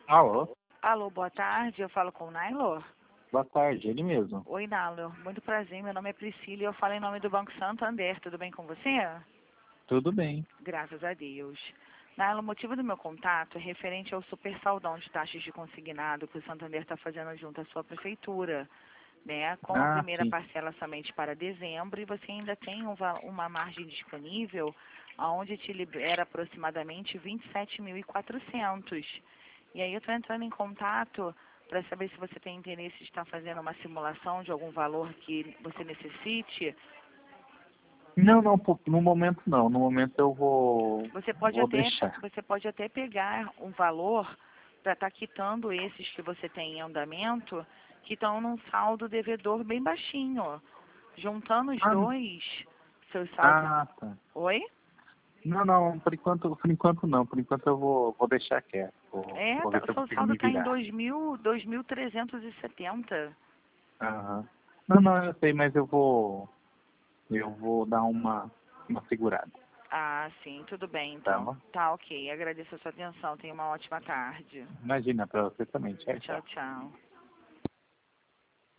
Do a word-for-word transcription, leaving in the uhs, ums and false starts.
Alô? Alô, boa tarde. Eu falo com o Nailo? Boa tarde, ele mesmo. Oi, Nailo. Muito prazer. Meu nome é Priscila e eu falo em nome do Banco Santander. Tudo bem com você? Tudo bem. Graças a Deus. Nailo, o motivo do meu contato é referente ao super saldão de taxas de consignado que o Santander está fazendo junto à sua prefeitura, né? Com a Ah, primeira sim. parcela somente para dezembro e você ainda tem um va- uma margem disponível onde te libera aproximadamente vinte e sete mil e quatrocentos. E aí eu estou entrando em contato para saber se você tem interesse de estar fazendo uma simulação de algum valor que você necessite. Não, não, pô, no momento não. No momento eu vou, Você pode vou até, deixar. você pode até pegar um valor para estar quitando esses que você tem em andamento, que estão num saldo devedor bem baixinho. Juntando os Ah, dois, seus saldos. ah, tá. Oi? Não, não, por enquanto, por enquanto não. Por enquanto eu vou, vou deixar quieto. Vou, É, vou tá- ver se o eu seu consigo saldo me está em virar. dois mil, dois mil trezentos e setenta. Aham. Não, não, eu sei, mas eu vou, eu vou dar uma, uma segurada, Ah, sim, tudo bem, tá então. bom? Tá ok. Agradeço a sua atenção. Tenha uma ótima tarde. Imagina, pra você também. Tchau, Tchau, tchau. tchau.